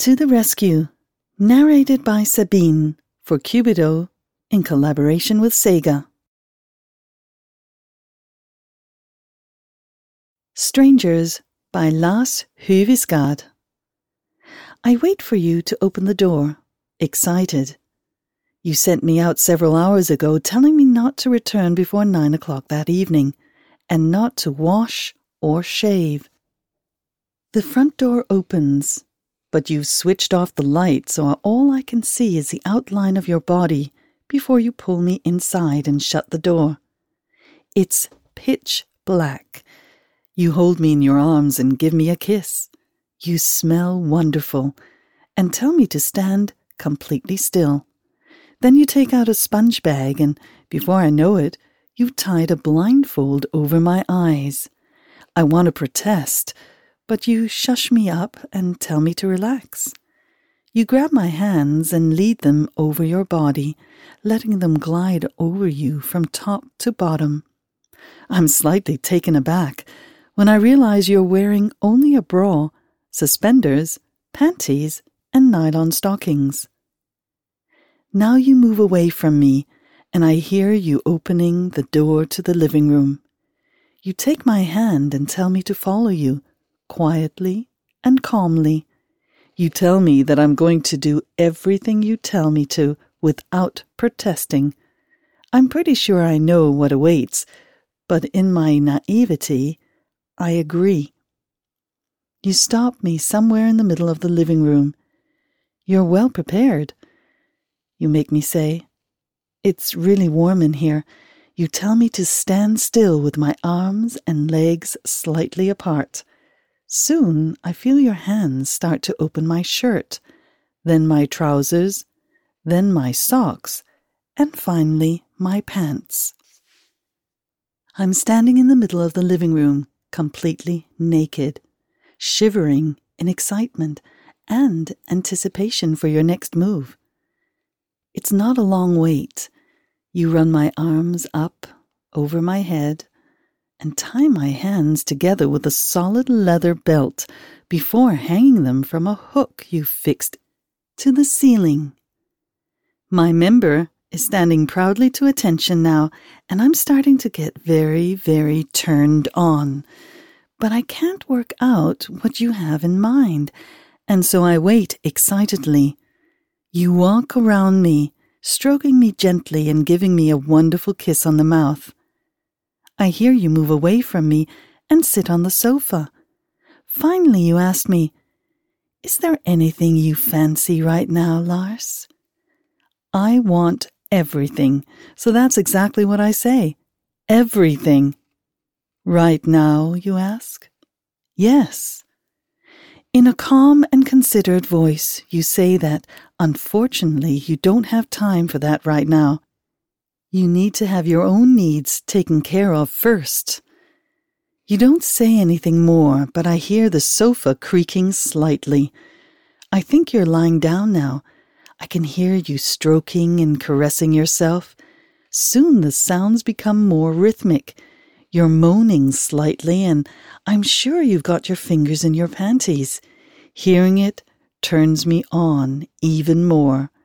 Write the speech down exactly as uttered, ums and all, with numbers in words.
To the Rescue, narrated by Sabine for Cubido in collaboration with Sega. Strangers by Lars Høviskad. I wait for you to open the door, excited. You sent me out several hours ago telling me not to return before nine o'clock that evening, and not to wash or shave. The front door opens, but you've switched off the light, so all I can see is the outline of your body before you pull me inside and shut the door. It's pitch black. You hold me in your arms and give me a kiss. You smell wonderful and tell me to stand completely still. Then you take out a sponge bag and, before I know it, you've tied a blindfold over my eyes. I want to protest, but you shush me up and tell me to relax. You grab my hands and lead them over your body, letting them glide over you from top to bottom. I'm slightly taken aback when I realize you're wearing only a bra, suspenders, panties, and nylon stockings. Now you move away from me, and I hear you opening the door to the living room. You take my hand and tell me to follow you, quietly and calmly. You tell me that I'm going to do everything you tell me to without protesting. I'm pretty sure I know what awaits, but in my naivety, I agree. You stop me somewhere in the middle of the living room. You're well prepared. You make me say, "It's really warm in here." You tell me to stand still with my arms and legs slightly apart. Soon I feel your hands start to open my shirt, then my trousers, then my socks, and finally my pants. I'm standing in the middle of the living room, completely naked, shivering in excitement and anticipation for your next move. It's not a long wait. You run my arms up over my head and tie my hands together with a solid leather belt before hanging them from a hook you fixed to the ceiling. My member is standing proudly to attention now, and I'm starting to get very, very turned on. But I can't work out what you have in mind, and so I wait excitedly. You walk around me, stroking me gently and giving me a wonderful kiss on the mouth. I hear you move away from me and sit on the sofa. Finally you ask me, "Is there anything you fancy right now, Lars?" I want everything, so that's exactly what I say. Everything. Right now, you ask? Yes. In a calm and considerate voice, you say that, unfortunately, you don't have time for that right now. You need to have your own needs taken care of first. You don't say anything more, but I hear the sofa creaking slightly. I think you're lying down now. I can hear you stroking and caressing yourself. Soon the sounds become more rhythmic. You're moaning slightly, and I'm sure you've got your fingers in your panties. Hearing it turns me on even more.